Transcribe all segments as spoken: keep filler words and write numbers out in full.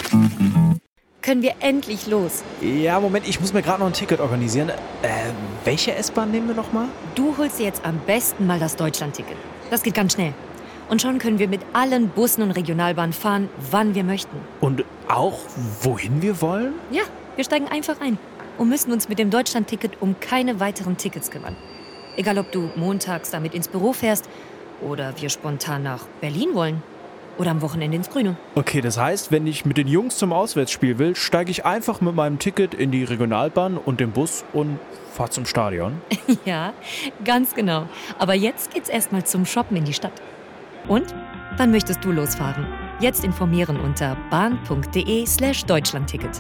Können wir endlich los? Ja, Moment, ich muss mir gerade noch ein Ticket organisieren. Äh, welche S-Bahn nehmen wir nochmal? Du holst dir jetzt am besten mal das Deutschland-Ticket. Das geht ganz schnell. Und schon können wir mit allen Bussen und Regionalbahnen fahren, wann wir möchten. Und auch, wohin wir wollen? Ja, wir steigen einfach ein und müssen uns mit dem Deutschland-Ticket um keine weiteren Tickets kümmern. Egal, ob du montags damit ins Büro fährst oder wir spontan nach Berlin wollen. Oder am Wochenende ins Grüne. Okay, das heißt, wenn ich mit den Jungs zum Auswärtsspiel will, steige ich einfach mit meinem Ticket in die Regionalbahn und den Bus und fahre zum Stadion. Ja, ganz genau. Aber jetzt geht's erstmal zum Shoppen in die Stadt. Und? Wann möchtest du losfahren? Jetzt informieren unter bahn.de slash Deutschlandticket.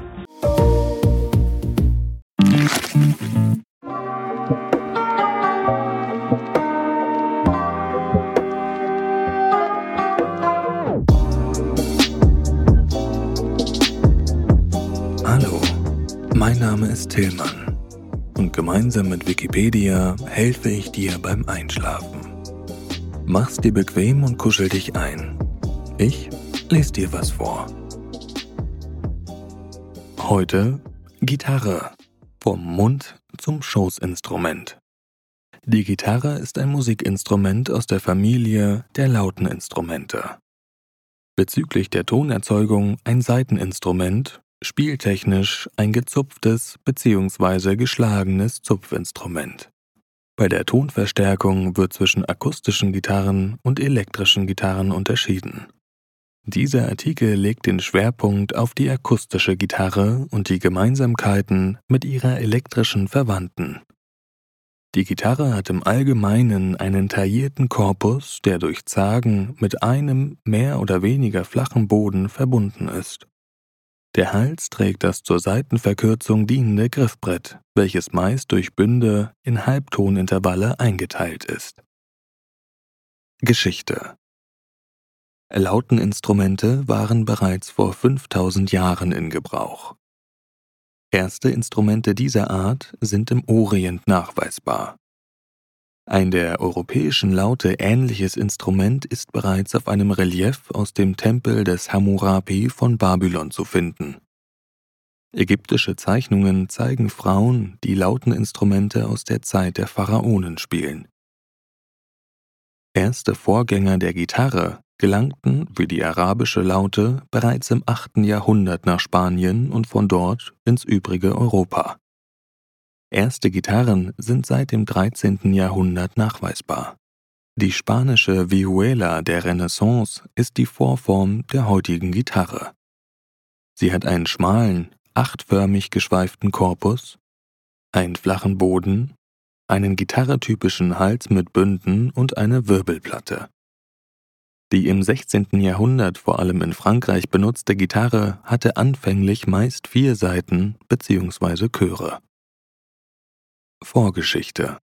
Hallo, mein Name ist Tillmann und gemeinsam mit Wikipedia helfe ich dir beim Einschlafen. Mach's dir bequem und kuschel dich ein. Ich lese dir was vor. Heute Gitarre, vom Mund zum Schoßinstrument. Die Gitarre ist ein Musikinstrument aus der Familie der lauten Instrumente. Bezüglich der Tonerzeugung ein Saiteninstrument, spieltechnisch ein gezupftes bzw. geschlagenes Zupfinstrument. Bei der Tonverstärkung wird zwischen akustischen Gitarren und elektrischen Gitarren unterschieden. Dieser Artikel legt den Schwerpunkt auf die akustische Gitarre und die Gemeinsamkeiten mit ihrer elektrischen Verwandten. Die Gitarre hat im Allgemeinen einen taillierten Korpus, der durch Zagen mit einem mehr oder weniger flachen Boden verbunden ist. Der Hals trägt das zur Saitenverkürzung dienende Griffbrett, welches meist durch Bünde in Halbtonintervalle eingeteilt ist. Geschichte: Lauteninstrumente waren bereits vor fünftausend Jahren in Gebrauch. Erste Instrumente dieser Art sind im Orient nachweisbar. Ein der europäischen Laute ähnliches Instrument ist bereits auf einem Relief aus dem Tempel des Hammurapi von Babylon zu finden. Ägyptische Zeichnungen zeigen Frauen, die Lauteninstrumente aus der Zeit der Pharaonen spielen. Erste Vorgänger der Gitarre gelangten, wie die arabische Laute, bereits im achten Jahrhundert nach Spanien und von dort ins übrige Europa. Erste Gitarren sind seit dem dreizehnten Jahrhundert nachweisbar. Die spanische Vihuela der Renaissance ist die Vorform der heutigen Gitarre. Sie hat einen schmalen, achtförmig geschweiften Korpus, einen flachen Boden, einen gitarretypischen Hals mit Bünden und eine Wirbelplatte. Die im sechzehnten Jahrhundert vor allem in Frankreich benutzte Gitarre hatte anfänglich meist vier Saiten bzw. Chöre. Vorgeschichte: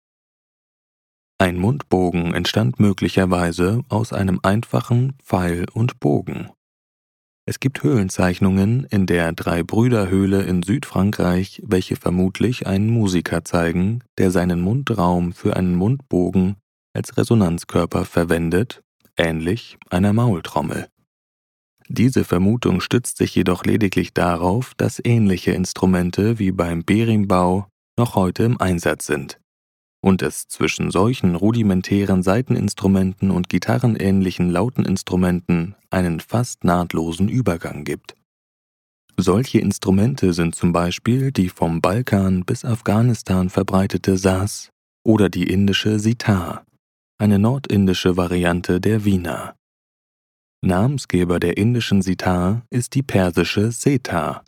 Ein Mundbogen entstand möglicherweise aus einem einfachen Pfeil und Bogen. Es gibt Höhlenzeichnungen in der Drei-Brüder-Höhle in Südfrankreich, welche vermutlich einen Musiker zeigen, der seinen Mundraum für einen Mundbogen als Resonanzkörper verwendet, ähnlich einer Maultrommel. Diese Vermutung stützt sich jedoch lediglich darauf, dass ähnliche Instrumente wie beim Berimbau noch heute im Einsatz sind und es zwischen solchen rudimentären Saiteninstrumenten und gitarrenähnlichen Lauteninstrumenten einen fast nahtlosen Übergang gibt. Solche Instrumente sind zum Beispiel die vom Balkan bis Afghanistan verbreitete Saz oder die indische Sitar, eine nordindische Variante der Veena. Namensgeber der indischen Sitar ist die persische Setar.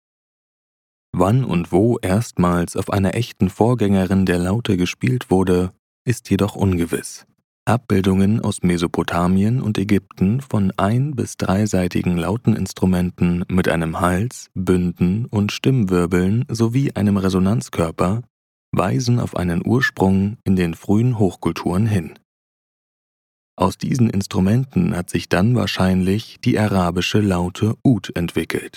Wann und wo erstmals auf einer echten Vorgängerin der Laute gespielt wurde, ist jedoch ungewiss. Abbildungen aus Mesopotamien und Ägypten von ein- bis dreiseitigen Lauteninstrumenten mit einem Hals, Bünden und Stimmwirbeln sowie einem Resonanzkörper weisen auf einen Ursprung in den frühen Hochkulturen hin. Aus diesen Instrumenten hat sich dann wahrscheinlich die arabische Laute Ud entwickelt.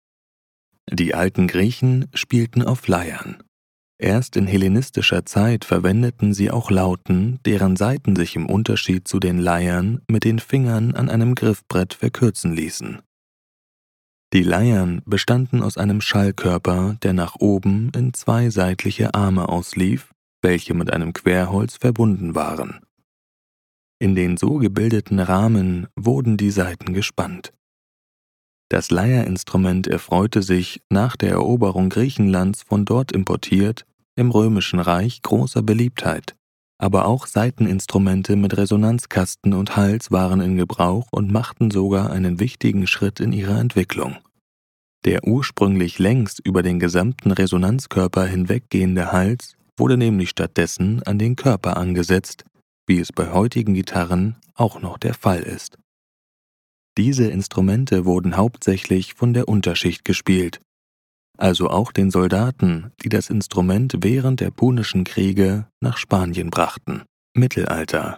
Die alten Griechen spielten auf Leiern. Erst in hellenistischer Zeit verwendeten sie auch Lauten, deren Saiten sich im Unterschied zu den Leiern mit den Fingern an einem Griffbrett verkürzen ließen. Die Leiern bestanden aus einem Schallkörper, der nach oben in zwei seitliche Arme auslief, welche mit einem Querholz verbunden waren. In den so gebildeten Rahmen wurden die Saiten gespannt. Das Leierinstrument erfreute sich, nach der Eroberung Griechenlands von dort importiert, im Römischen Reich großer Beliebtheit, aber auch Saiteninstrumente mit Resonanzkasten und Hals waren in Gebrauch und machten sogar einen wichtigen Schritt in ihrer Entwicklung. Der ursprünglich längs über den gesamten Resonanzkörper hinweggehende Hals wurde nämlich stattdessen an den Körper angesetzt, wie es bei heutigen Gitarren auch noch der Fall ist. Diese Instrumente wurden hauptsächlich von der Unterschicht gespielt, also auch den Soldaten, die das Instrument während der Punischen Kriege nach Spanien brachten. Mittelalter.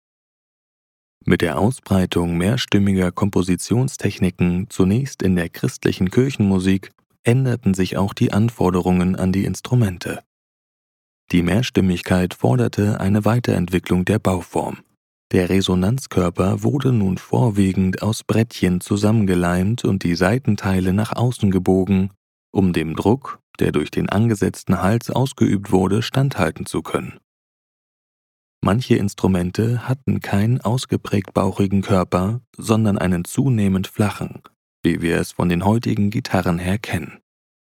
Mit der Ausbreitung mehrstimmiger Kompositionstechniken, zunächst in der christlichen Kirchenmusik, änderten sich auch die Anforderungen an die Instrumente. Die Mehrstimmigkeit forderte eine Weiterentwicklung der Bauform. Der Resonanzkörper wurde nun vorwiegend aus Brettchen zusammengeleimt und die Seitenteile nach außen gebogen, um dem Druck, der durch den angesetzten Hals ausgeübt wurde, standhalten zu können. Manche Instrumente hatten keinen ausgeprägt bauchigen Körper, sondern einen zunehmend flachen, wie wir es von den heutigen Gitarren her kennen.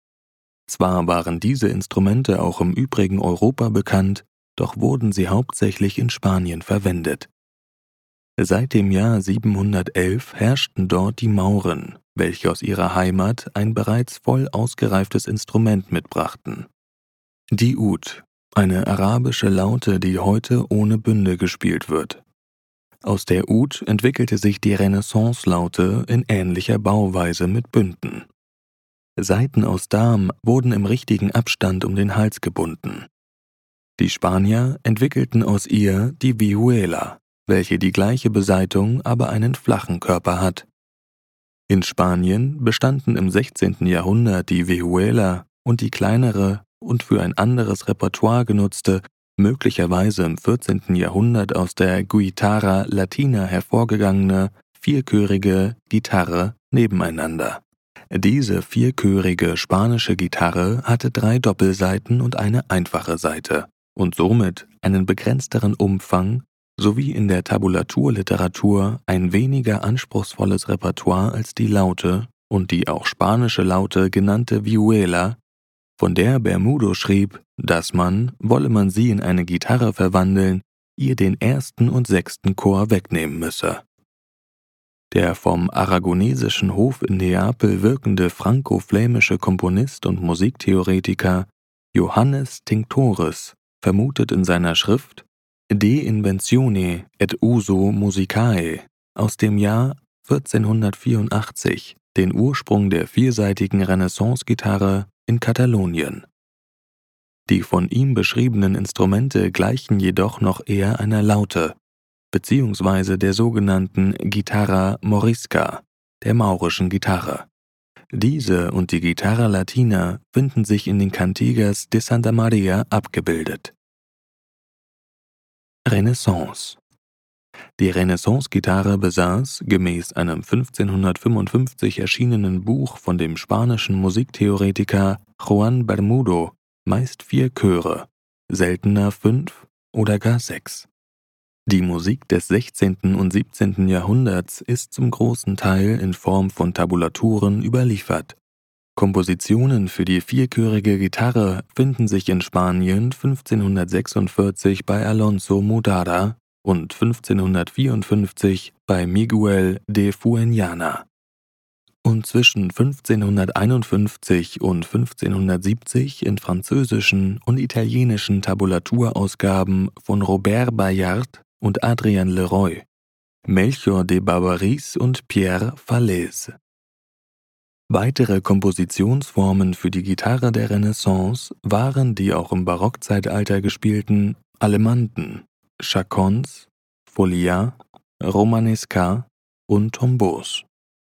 Zwar waren diese Instrumente auch im übrigen Europa bekannt, doch wurden sie hauptsächlich in Spanien verwendet. Seit dem Jahr siebenhundertelf herrschten dort die Mauren, welche aus ihrer Heimat ein bereits voll ausgereiftes Instrument mitbrachten. Die Ud, eine arabische Laute, die heute ohne Bünde gespielt wird. Aus der Ud entwickelte sich die Renaissance-Laute in ähnlicher Bauweise mit Bünden. Saiten aus Darm wurden im richtigen Abstand um den Hals gebunden. Die Spanier entwickelten aus ihr die Vihuela, welche die gleiche Beseitung, aber einen flachen Körper hat. In Spanien bestanden im sechzehnten Jahrhundert die Vihuela und die kleinere und für ein anderes Repertoire genutzte, möglicherweise im vierzehnten Jahrhundert aus der Guitarra Latina hervorgegangene, vierchörige Gitarre nebeneinander. Diese vierchörige spanische Gitarre hatte drei Doppelsaiten und eine einfache Saite und somit einen begrenzteren Umfang sowie in der Tabulaturliteratur ein weniger anspruchsvolles Repertoire als die Laute und die auch spanische Laute genannte Vihuela, von der Bermudo schrieb, dass man, wolle man sie in eine Gitarre verwandeln, ihr den ersten und sechsten Chor wegnehmen müsse. Der vom aragonesischen Hof in Neapel wirkende franco-flämische Komponist und Musiktheoretiker Johannes Tinctoris vermutet in seiner Schrift De inventione et uso musicae aus dem Jahr vierzehnhundertvierundachtzig den Ursprung der viersaitigen Renaissance-Gitarre in Katalonien. Die von ihm beschriebenen Instrumente gleichen jedoch noch eher einer Laute, beziehungsweise der sogenannten Guitarra morisca, der maurischen Gitarre. Diese und die Guitarra latina finden sich in den Cantigas de Santa Maria abgebildet. Renaissance. Die Renaissance-Gitarre besaß, gemäß einem fünfzehnhundertfünfundfünfzig erschienenen Buch von dem spanischen Musiktheoretiker Juan Bermudo, meist vier Chöre, seltener fünf oder gar sechs. Die Musik des sechzehnten und siebzehnten Jahrhunderts ist zum großen Teil in Form von Tabulaturen überliefert. Kompositionen für die vierchörige Gitarre finden sich in Spanien fünfzehnhundertsechsundvierzig bei Alonso Mudada und fünfzehnhundertvierundfünfzig bei Miguel de Fuenllana und zwischen fünfzehnhunderteinundfünfzig und fünfzehnhundertsiebzig in französischen und italienischen Tabulaturausgaben von Robert Bayard und Adrien Leroy, Melchior de Barbaris und Pierre Falès. Weitere Kompositionsformen für die Gitarre der Renaissance waren die auch im Barockzeitalter gespielten Allemanden, Chaconnes, Folias, Romanesca und Tombos.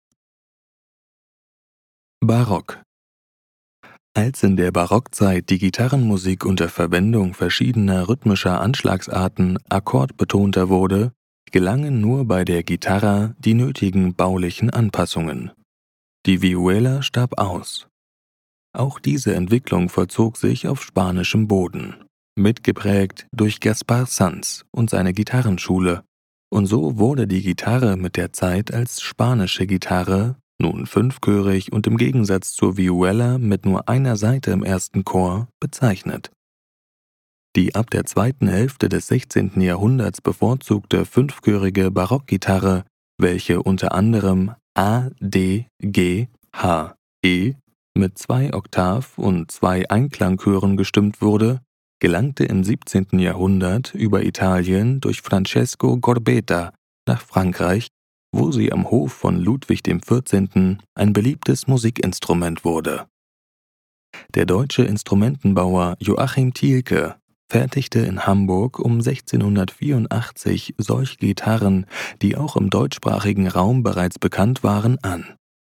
Barock. Als in der Barockzeit die Gitarrenmusik unter Verwendung verschiedener rhythmischer Anschlagsarten akkordbetonter wurde, gelangen nur bei der Gitarra die nötigen baulichen Anpassungen. Die Vihuela starb aus. Auch diese Entwicklung vollzog sich auf spanischem Boden, mitgeprägt durch Gaspar Sanz und seine Gitarrenschule, und so wurde die Gitarre mit der Zeit als spanische Gitarre, nun fünfchörig und im Gegensatz zur Vihuela mit nur einer Saite im ersten Chor, bezeichnet. Die ab der zweiten Hälfte des sechzehnten Jahrhunderts bevorzugte fünfchörige Barockgitarre, welche unter anderem A, D, G, H, E mit zwei Oktav- und zwei Einklangchören gestimmt wurde, gelangte im siebzehnten Jahrhundert über Italien durch Francesco Gorbeta nach Frankreich, wo sie am Hof von Ludwig dem vierzehnten ein beliebtes Musikinstrument wurde. Der deutsche Instrumentenbauer Joachim Thielke fertigte in Hamburg um sechzehnhundertvierundachtzig solche Gitarren, die auch im deutschsprachigen Raum bereits bekannt waren, an.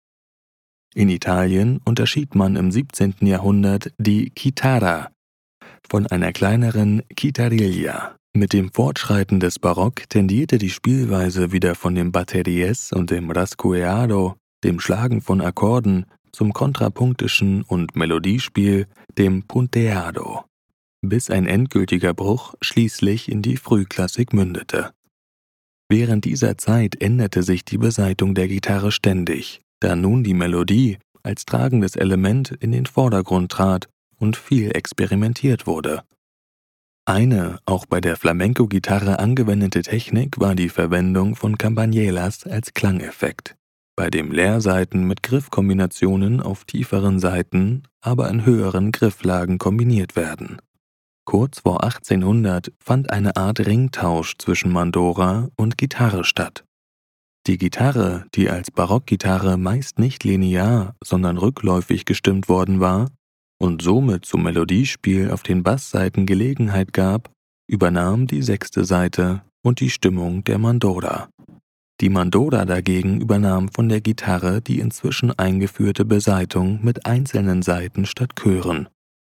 In Italien unterschied man im siebzehnten Jahrhundert die Chitarra von einer kleineren Chitarriglia. Mit dem Fortschreiten des Barock tendierte die Spielweise wieder von dem Batteries und dem Rascueado, dem Schlagen von Akkorden, zum kontrapunktischen und Melodiespiel, dem Punteado, bis ein endgültiger Bruch schließlich in die Frühklassik mündete. Während dieser Zeit änderte sich die Besaitigung der Gitarre ständig, da nun die Melodie als tragendes Element in den Vordergrund trat und viel experimentiert wurde. Eine auch bei der Flamenco-Gitarre angewendete Technik war die Verwendung von Campanielas als Klangeffekt, bei dem Leersaiten mit Griffkombinationen auf tieferen Saiten, aber in höheren Grifflagen kombiniert werden. Kurz vor achtzehnhundert fand eine Art Ringtausch zwischen Mandora und Gitarre statt. Die Gitarre, die als Barockgitarre meist nicht linear, sondern rückläufig gestimmt worden war und somit zum Melodiespiel auf den Basssaiten Gelegenheit gab, übernahm die sechste Saite und die Stimmung der Mandora. Die Mandora dagegen übernahm von der Gitarre die inzwischen eingeführte Besaitigung mit einzelnen Saiten statt Chören.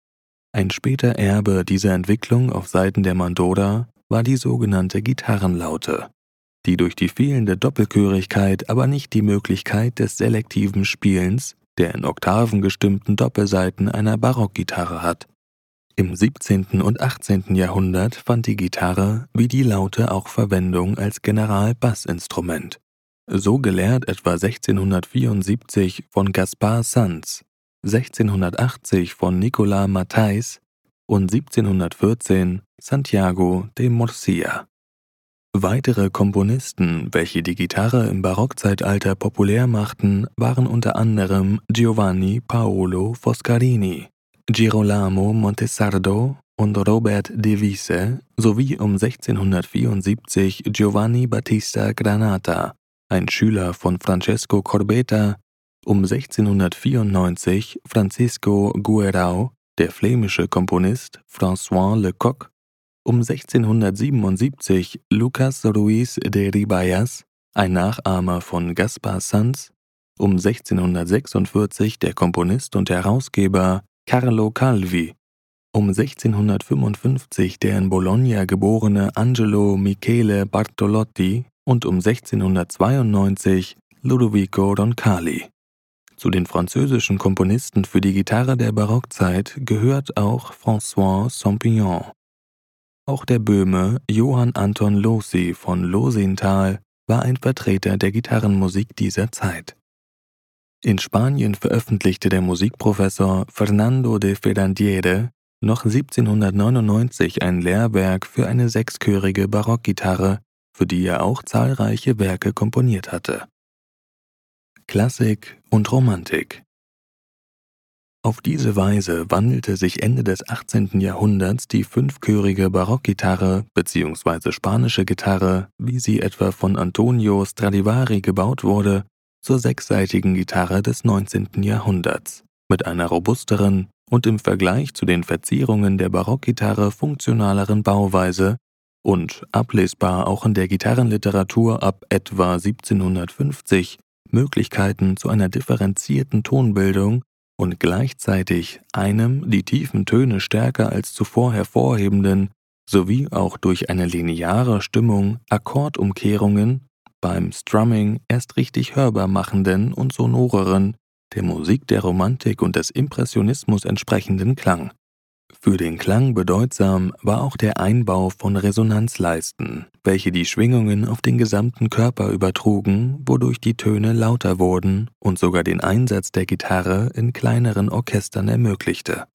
Ein später Erbe dieser Entwicklung auf Seiten der Mandora war die sogenannte Gitarrenlaute, die durch die fehlende Doppelchörigkeit aber nicht die Möglichkeit des selektiven Spielens der in Oktaven gestimmten Doppelsaiten einer Barockgitarre hat. Im siebzehnten und achtzehnten Jahrhundert fand die Gitarre wie die Laute auch Verwendung als Generalbassinstrument. So gelehrt etwa sechzehnhundertvierundsiebzig von Gaspar Sanz, sechzehnhundertachtzig von Nicolas Mathys und siebzehnhundertvierzehn Santiago de Murcia. Weitere Komponisten, welche die Gitarre im Barockzeitalter populär machten, waren unter anderem Giovanni Paolo Foscarini, Girolamo Montesardo und Robert de Vice sowie um sechzehnhundertvierundsiebzig Giovanni Battista Granata, ein Schüler von Francesco Corbetta, um sechzehnhundertvierundneunzig Francisco Guerau, der flämische Komponist François Lecoq, um sechzehnhundertsiebenundsiebzig Lucas Ruiz de Ribayas, ein Nachahmer von Gaspar Sanz, um sechzehnhundertsechsundvierzig der Komponist und Herausgeber Carlo Calvi, um sechzehnhundertfünfundfünfzig der in Bologna geborene Angelo Michele Bartolotti und um sechzehnhundertzweiundneunzig Ludovico Roncalli. Zu den französischen Komponisten für die Gitarre der Barockzeit gehört auch François Sampillon. Auch der Böhme Johann Anton Lossy von Losintal war ein Vertreter der Gitarrenmusik dieser Zeit. In Spanien veröffentlichte der Musikprofessor Fernando de Ferrandiere noch siebzehnhundertneunundneunzig ein Lehrwerk für eine sechschörige Barockgitarre, für die er auch zahlreiche Werke komponiert hatte. Klassik und Romantik. Auf diese Weise wandelte sich Ende des achtzehnten Jahrhunderts die fünfchörige Barockgitarre bzw. spanische Gitarre, wie sie etwa von Antonio Stradivari gebaut wurde, zur sechssaitigen Gitarre des neunzehnten Jahrhunderts, mit einer robusteren und im Vergleich zu den Verzierungen der Barockgitarre funktionaleren Bauweise und ablesbar auch in der Gitarrenliteratur ab etwa siebzehnhundertfünfzig Möglichkeiten zu einer differenzierten Tonbildung und gleichzeitig einem die tiefen Töne stärker als zuvor hervorhebenden, sowie auch durch eine lineare Stimmung Akkordumkehrungen beim Strumming erst richtig hörbar machenden und sonoreren, der Musik der Romantik und des Impressionismus entsprechenden Klang. Für den Klang bedeutsam war auch der Einbau von Resonanzleisten, welche die Schwingungen auf den gesamten Körper übertrugen, wodurch die Töne lauter wurden und sogar den Einsatz der Gitarre in kleineren Orchestern ermöglichte.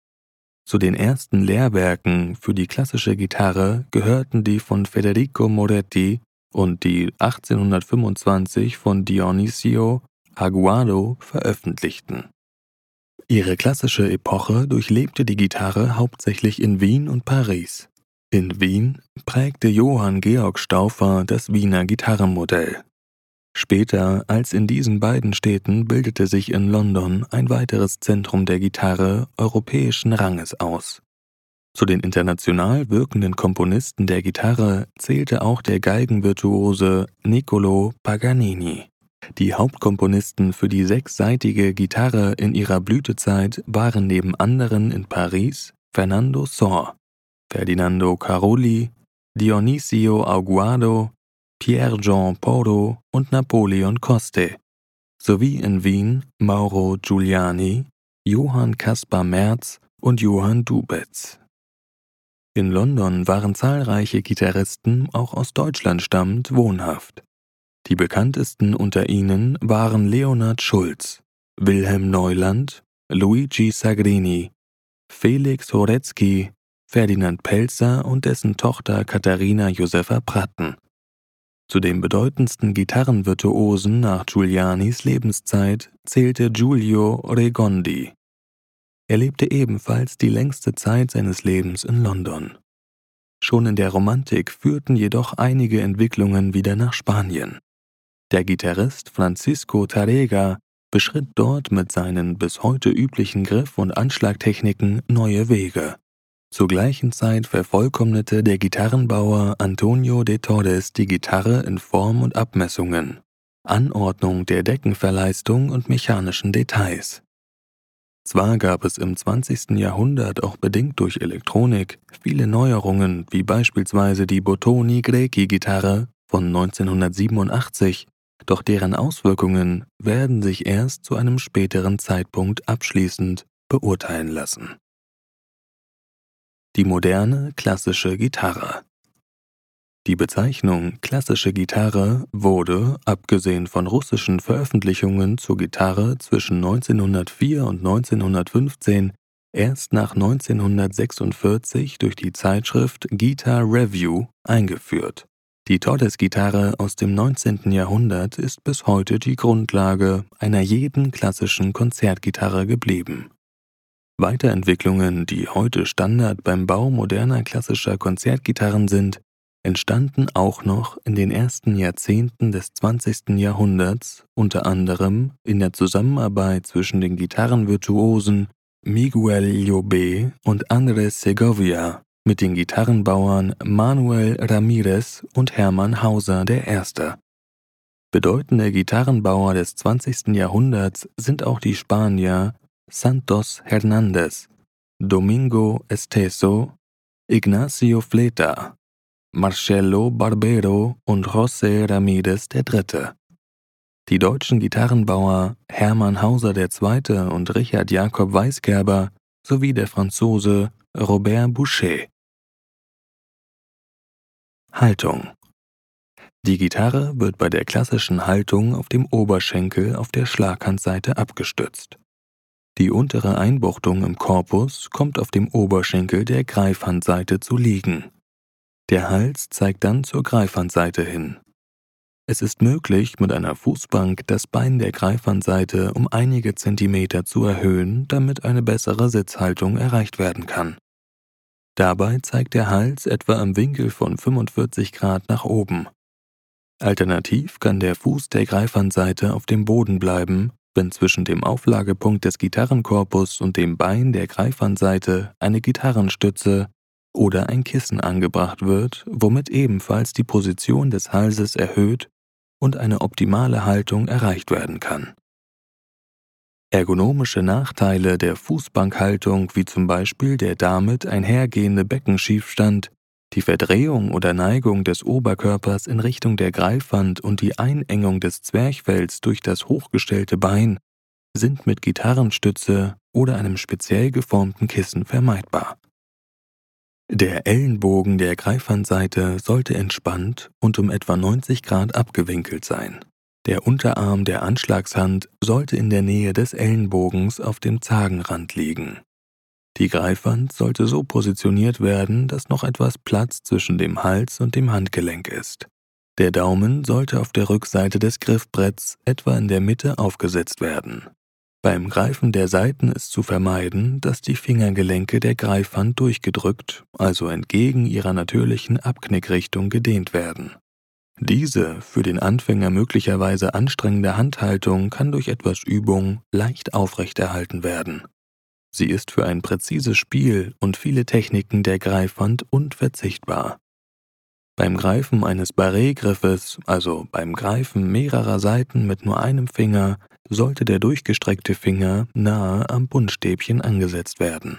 Zu den ersten Lehrwerken für die klassische Gitarre gehörten die von Federico Moretti und die achtzehnhundertfünfundzwanzig von Dionisio Aguado veröffentlichten. Ihre klassische Epoche durchlebte die Gitarre hauptsächlich in Wien und Paris. In Wien prägte Johann Georg Stauffer das Wiener Gitarrenmodell. Später als in diesen beiden Städten bildete sich in London ein weiteres Zentrum der Gitarre europäischen Ranges aus. Zu den international wirkenden Komponisten der Gitarre zählte auch der Geigenvirtuose Niccolò Paganini. Die Hauptkomponisten für die sechssaitige Gitarre in ihrer Blütezeit waren neben anderen in Paris Fernando Sor, Ferdinando Carulli, Dionisio Aguado, Pierre-Jean Porro und Napoleon Coste, sowie in Wien Mauro Giuliani, Johann Caspar Merz und Johann Dubetz. In London waren zahlreiche Gitarristen, auch aus Deutschland stammend, wohnhaft. Die bekanntesten unter ihnen waren Leonhard Schulz, Wilhelm Neuland, Luigi Sagrini, Felix Horecki, Ferdinand Pelzer und dessen Tochter Katharina Josepha Pratten. Zu den bedeutendsten Gitarrenvirtuosen nach Giulianis Lebenszeit zählte Giulio Regondi. Er lebte ebenfalls die längste Zeit seines Lebens in London. Schon in der Romantik führten jedoch einige Entwicklungen wieder nach Spanien. Der Gitarrist Francisco Tárrega beschritt dort mit seinen bis heute üblichen Griff- und Anschlagtechniken neue Wege. Zur gleichen Zeit vervollkommnete der Gitarrenbauer Antonio de Torres die Gitarre in Form und Abmessungen, Anordnung der Deckenverleistung und mechanischen Details. Zwar gab es im zwanzigsten Jahrhundert auch bedingt durch Elektronik viele Neuerungen, wie beispielsweise die Bottoni Greci-Gitarre von neunzehnhundertsiebenundachtzig, doch deren Auswirkungen werden sich erst zu einem späteren Zeitpunkt abschließend beurteilen lassen. Die moderne klassische Gitarre. Die Bezeichnung klassische Gitarre wurde, abgesehen von russischen Veröffentlichungen zur Gitarre zwischen neunzehnhundertvier und neunzehnhundertfünfzehn, erst nach neunzehnhundertsechsundvierzig durch die Zeitschrift Guitar Review eingeführt. Die Torres-Gitarre aus dem neunzehnten Jahrhundert ist bis heute die Grundlage einer jeden klassischen Konzertgitarre geblieben. Weiterentwicklungen, die heute Standard beim Bau moderner klassischer Konzertgitarren sind, entstanden auch noch in den ersten Jahrzehnten des zwanzigsten Jahrhunderts, unter anderem in der Zusammenarbeit zwischen den Gitarrenvirtuosen Miguel Llobet und Andrés Segovia mit den Gitarrenbauern Manuel Ramírez und Hermann Hauser der Erste. Bedeutende Gitarrenbauer des zwanzigsten Jahrhunderts sind auch die Spanier Santos Hernández, Domingo Esteso, Ignacio Fleta, Marcelo Barbero und José Ramírez der Dritte. Die deutschen Gitarrenbauer Hermann Hauser der Zweite und Richard Jakob Weisgerber sowie der Franzose Robert Boucher. Haltung. Die Gitarre wird bei der klassischen Haltung auf dem Oberschenkel auf der Schlaghandseite abgestützt. Die untere Einbuchtung im Korpus kommt auf dem Oberschenkel der Greifhandseite zu liegen. Der Hals zeigt dann zur Greifhandseite hin. Es ist möglich, mit einer Fußbank das Bein der Greifhandseite um einige Zentimeter zu erhöhen, damit eine bessere Sitzhaltung erreicht werden kann. Dabei zeigt der Hals etwa im Winkel von fünfundvierzig Grad nach oben. Alternativ kann der Fuß der Greifhandseite auf dem Boden bleiben, wenn zwischen dem Auflagepunkt des Gitarrenkorpus und dem Bein der Greifhandseite eine Gitarrenstütze oder ein Kissen angebracht wird, womit ebenfalls die Position des Halses erhöht und eine optimale Haltung erreicht werden kann. Ergonomische Nachteile der Fußbankhaltung, wie zum Beispiel der damit einhergehende Beckenschiefstand, die Verdrehung oder Neigung des Oberkörpers in Richtung der Greifhand und die Einengung des Zwerchfells durch das hochgestellte Bein, sind mit Gitarrenstütze oder einem speziell geformten Kissen vermeidbar. Der Ellenbogen der Greifhandseite sollte entspannt und um etwa neunzig Grad abgewinkelt sein. Der Unterarm der Anschlagshand sollte in der Nähe des Ellenbogens auf dem Zagenrand liegen. Die Greifhand sollte so positioniert werden, dass noch etwas Platz zwischen dem Hals und dem Handgelenk ist. Der Daumen sollte auf der Rückseite des Griffbretts etwa in der Mitte aufgesetzt werden. Beim Greifen der Saiten ist zu vermeiden, dass die Fingergelenke der Greifhand durchgedrückt, also entgegen ihrer natürlichen Abknickrichtung gedehnt werden. Diese für den Anfänger möglicherweise anstrengende Handhaltung kann durch etwas Übung leicht aufrechterhalten werden. Sie ist für ein präzises Spiel und viele Techniken der Greifhand unverzichtbar. Beim Greifen eines Barré-Griffes, also beim Greifen mehrerer Saiten mit nur einem Finger, sollte der durchgestreckte Finger nahe am Buntstäbchen angesetzt werden.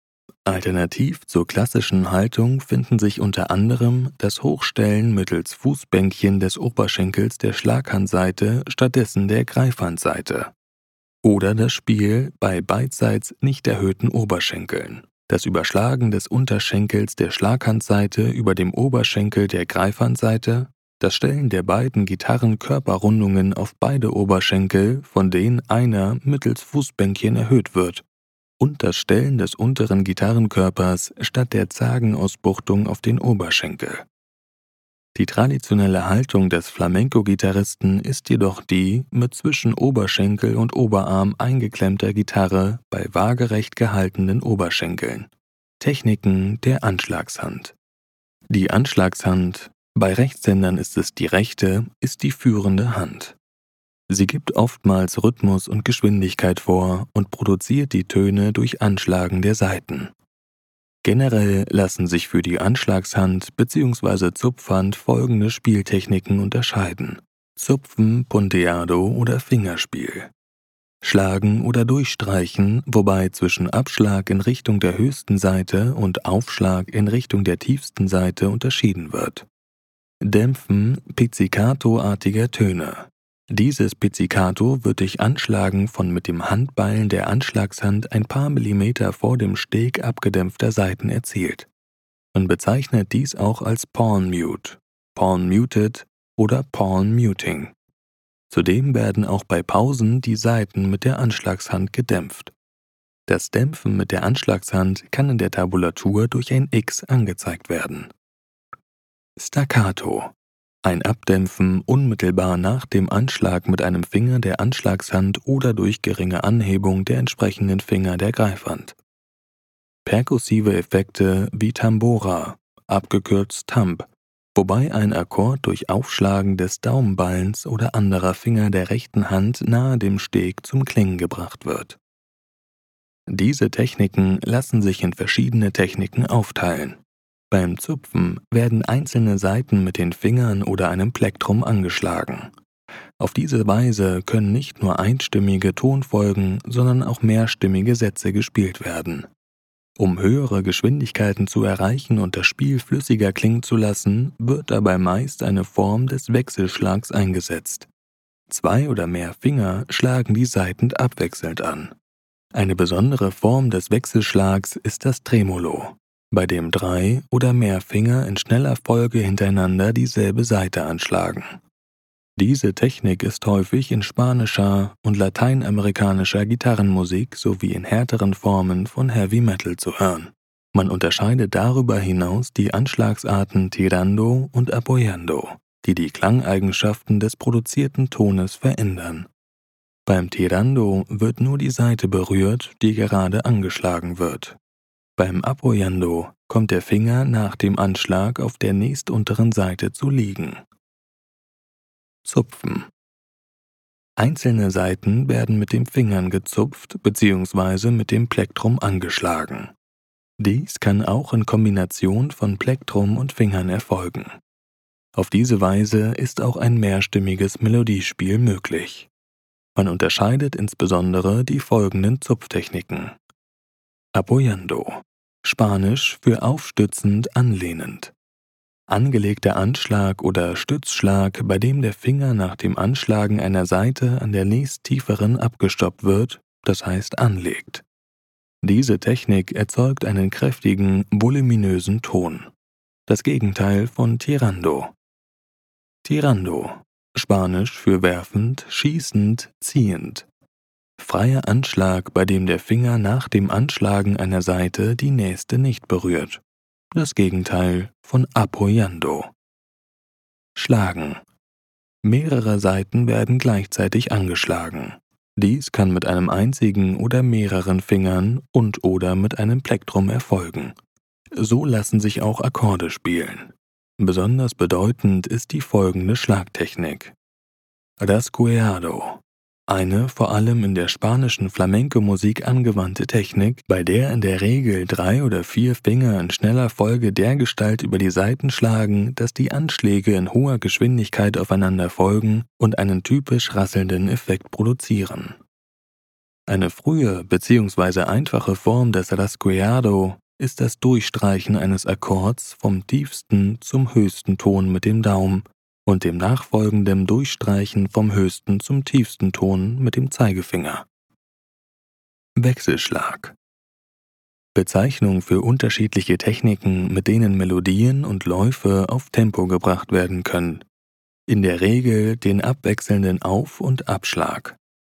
Alternativ zur klassischen Haltung finden sich unter anderem das Hochstellen mittels Fußbänkchen des Oberschenkels der Schlaghandseite stattdessen der Greifhandseite. Oder das Spiel bei beidseits nicht erhöhten Oberschenkeln. Das Überschlagen des Unterschenkels der Schlaghandseite über dem Oberschenkel der Greifhandseite, das Stellen der beiden Gitarrenkörperrundungen auf beide Oberschenkel, von denen einer mittels Fußbänkchen erhöht wird, und das Stellen des unteren Gitarrenkörpers statt der Zagenausbuchtung auf den Oberschenkel. Die traditionelle Haltung des Flamenco-Gitarristen ist jedoch die mit zwischen Oberschenkel und Oberarm eingeklemmter Gitarre bei waagerecht gehaltenen Oberschenkeln. Techniken der Anschlagshand. Die Anschlagshand, bei Rechtshändern ist es die rechte, ist die führende Hand. Sie gibt oftmals Rhythmus und Geschwindigkeit vor und produziert die Töne durch Anschlagen der Saiten. Generell lassen sich für die Anschlagshand bzw. Zupfhand folgende Spieltechniken unterscheiden: Zupfen, Punteado oder Fingerspiel. Schlagen oder Durchstreichen, wobei zwischen Abschlag in Richtung der höchsten Saite und Aufschlag in Richtung der tiefsten Saite unterschieden wird. Dämpfen Pizzicato-artiger Töne. Dieses Pizzicato wird durch Anschlagen von mit dem Handballen der Anschlagshand ein paar Millimeter vor dem Steg abgedämpfter Saiten erzielt. Man bezeichnet dies auch als Palm Mute, Palm Muted oder Palm Muting. Zudem werden auch bei Pausen die Saiten mit der Anschlagshand gedämpft. Das Dämpfen mit der Anschlagshand kann in der Tabulatur durch ein X angezeigt werden. Staccato. Ein Abdämpfen unmittelbar nach dem Anschlag mit einem Finger der Anschlagshand oder durch geringe Anhebung der entsprechenden Finger der Greifhand. Perkussive Effekte wie Tambora, abgekürzt Tamb, wobei ein Akkord durch Aufschlagen des Daumenballens oder anderer Finger der rechten Hand nahe dem Steg zum Klingen gebracht wird. Diese Techniken lassen sich in verschiedene Techniken aufteilen. Beim Zupfen werden einzelne Saiten mit den Fingern oder einem Plektrum angeschlagen. Auf diese Weise können nicht nur einstimmige Tonfolgen, sondern auch mehrstimmige Sätze gespielt werden. Um höhere Geschwindigkeiten zu erreichen und das Spiel flüssiger klingen zu lassen, wird dabei meist eine Form des Wechselschlags eingesetzt. Zwei oder mehr Finger schlagen die Saiten abwechselnd an. Eine besondere Form des Wechselschlags ist das Tremolo, bei dem drei oder mehr Finger in schneller Folge hintereinander dieselbe Saite anschlagen. Diese Technik ist häufig in spanischer und lateinamerikanischer Gitarrenmusik sowie in härteren Formen von Heavy Metal zu hören. Man unterscheidet darüber hinaus die Anschlagsarten Tirando und Apoyando, die die Klangeigenschaften des produzierten Tones verändern. Beim Tirando wird nur die Saite berührt, die gerade angeschlagen wird. Beim Apoyando kommt der Finger nach dem Anschlag auf der nächstunteren Saite zu liegen. Zupfen. Einzelne Saiten werden mit den Fingern gezupft bzw. mit dem Plektrum angeschlagen. Dies kann auch in Kombination von Plektrum und Fingern erfolgen. Auf diese Weise ist auch ein mehrstimmiges Melodiespiel möglich. Man unterscheidet insbesondere die folgenden Zupftechniken. Apoyando, Spanisch für aufstützend, anlehnend. Angelegter Anschlag oder Stützschlag, bei dem der Finger nach dem Anschlagen einer Saite an der nächsttieferen abgestoppt wird, das heißt anlegt. Diese Technik erzeugt einen kräftigen, voluminösen Ton. Das Gegenteil von Tirando. Tirando, Spanisch für werfend, schießend, ziehend. Freier Anschlag, bei dem der Finger nach dem Anschlagen einer Saite die nächste nicht berührt. Das Gegenteil von apoyando. Schlagen. Mehrere Saiten werden gleichzeitig angeschlagen. Dies kann mit einem einzigen oder mehreren Fingern und oder mit einem Plektrum erfolgen. So lassen sich auch Akkorde spielen. Besonders bedeutend ist die folgende Schlagtechnik. Rasgueado. Eine vor allem in der spanischen Flamenco-Musik angewandte Technik, bei der in der Regel drei oder vier Finger in schneller Folge dergestalt über die Saiten schlagen, dass die Anschläge in hoher Geschwindigkeit aufeinander folgen und einen typisch rasselnden Effekt produzieren. Eine frühe bzw. einfache Form des Rasgueado ist das Durchstreichen eines Akkords vom tiefsten zum höchsten Ton mit dem Daumen und dem nachfolgenden Durchstreichen vom höchsten zum tiefsten Ton mit dem Zeigefinger. Wechselschlag. Bezeichnung für unterschiedliche Techniken, mit denen Melodien und Läufe auf Tempo gebracht werden können. In der Regel den abwechselnden Auf- und Abschlag.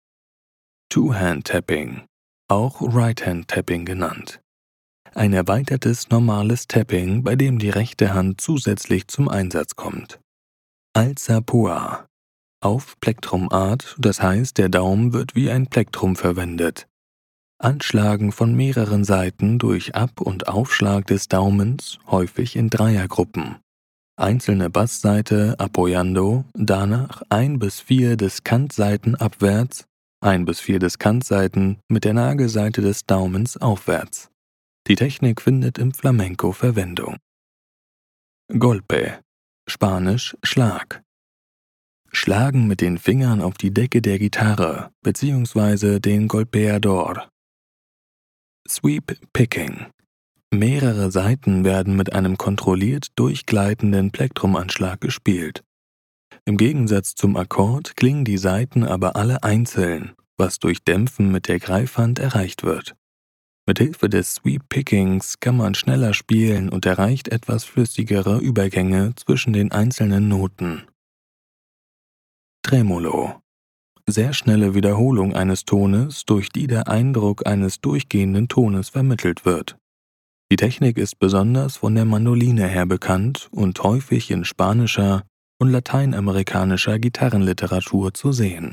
Two-Hand-Tapping, auch Right-Hand-Tapping genannt. Ein erweitertes normales Tapping, bei dem die rechte Hand zusätzlich zum Einsatz kommt. Alzapua, auf Plektrumart, das heißt, der Daumen wird wie ein Plektrum verwendet. Anschlagen von mehreren Seiten durch Ab- und Aufschlag des Daumens, häufig in Dreiergruppen. Einzelne Bassseite apoyando, danach ein bis vier Diskantsaiten abwärts, ein bis vier Diskantsaiten mit der Nagelseite des Daumens aufwärts. Die Technik findet im Flamenco Verwendung. Golpe, Spanisch Schlag. Schlagen mit den Fingern auf die Decke der Gitarre bzw. den Golpeador. Sweep Picking. Mehrere Saiten werden mit einem kontrolliert durchgleitenden Plektrumanschlag gespielt. Im Gegensatz zum Akkord klingen die Saiten aber alle einzeln, was durch Dämpfen mit der Greifhand erreicht wird. Mithilfe des Sweep Pickings kann man schneller spielen und erreicht etwas flüssigere Übergänge zwischen den einzelnen Noten. Tremolo. Sehr schnelle Wiederholung eines Tones, durch die der Eindruck eines durchgehenden Tones vermittelt wird. Die Technik ist besonders von der Mandoline her bekannt und häufig in spanischer und lateinamerikanischer Gitarrenliteratur zu sehen.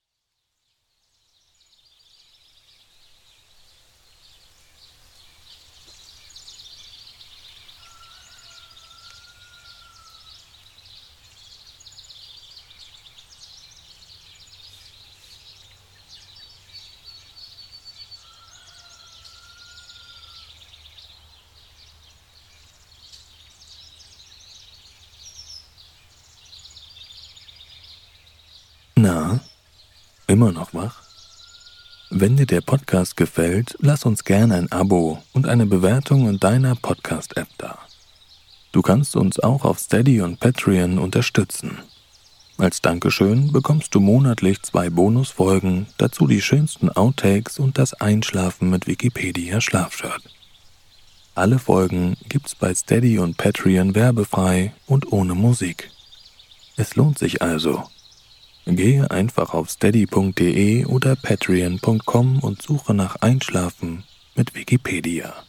Na, immer noch wach? Wenn dir der Podcast gefällt, lass uns gerne ein Abo und eine Bewertung in deiner Podcast-App da. Du kannst uns auch auf Steady und Patreon unterstützen. Als Dankeschön bekommst du monatlich zwei Bonusfolgen, dazu die schönsten Outtakes und das Einschlafen mit Wikipedia Schlafshirt. Alle Folgen gibt's bei Steady und Patreon werbefrei und ohne Musik. Es lohnt sich also. Gehe einfach auf steady punkt de oder patreon punkt com und suche nach Einschlafen mit Wikipedia.